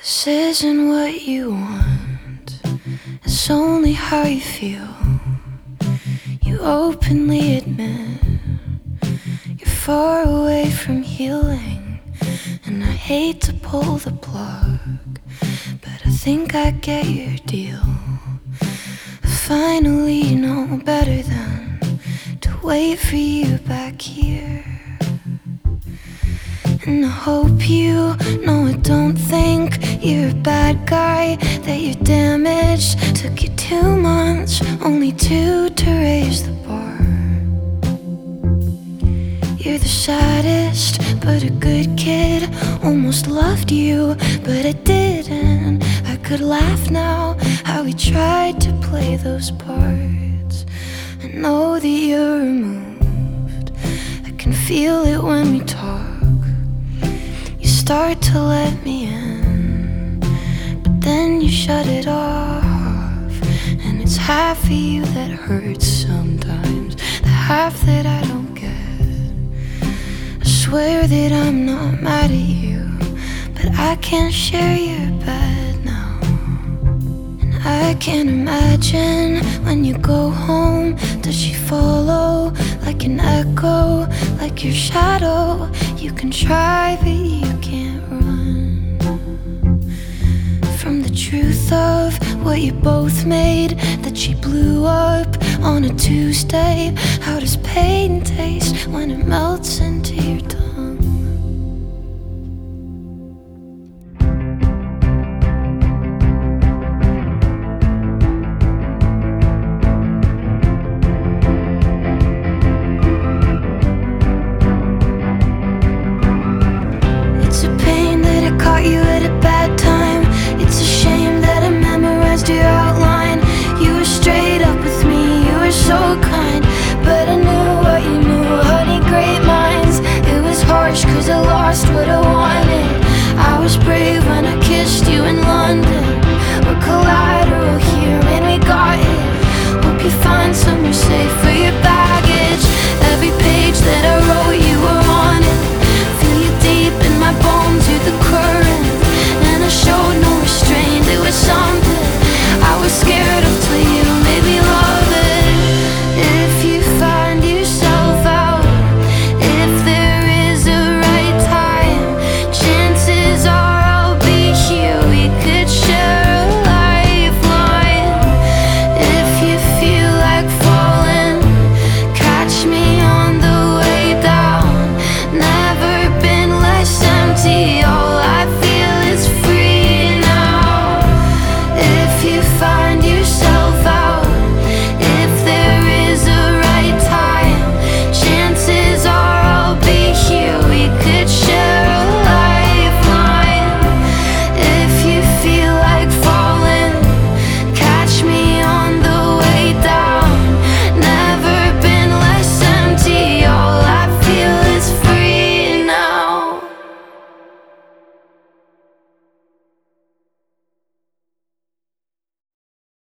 This isn't what you want, it's only how you feel. You openly admit you're far away from healing, and I hate to pull the plug, but I think I get your deal. I finally know better than to wait for you back here. And I hope you know I don't think you're a bad guy, that you're damaged. Took you 2 months, only 2 to raise the bar. You're the saddest, but a good kid. Almost loved you, but I didn't. I could laugh now, how we tried to play those parts. I know that you're removed, I can feel it when we talk. Start to let me in, but then you shut it off. And it's half of you that hurts sometimes, the half that I don't get. I swear that I'm not mad at you, but I can't share your bed now. And I can't imagine when you go home, does she follow like an echo, like your shadow? You can try, but you can't run from the truth of what you both made, that she blew up on a Tuesday. How does pain taste when it melts into your tongue?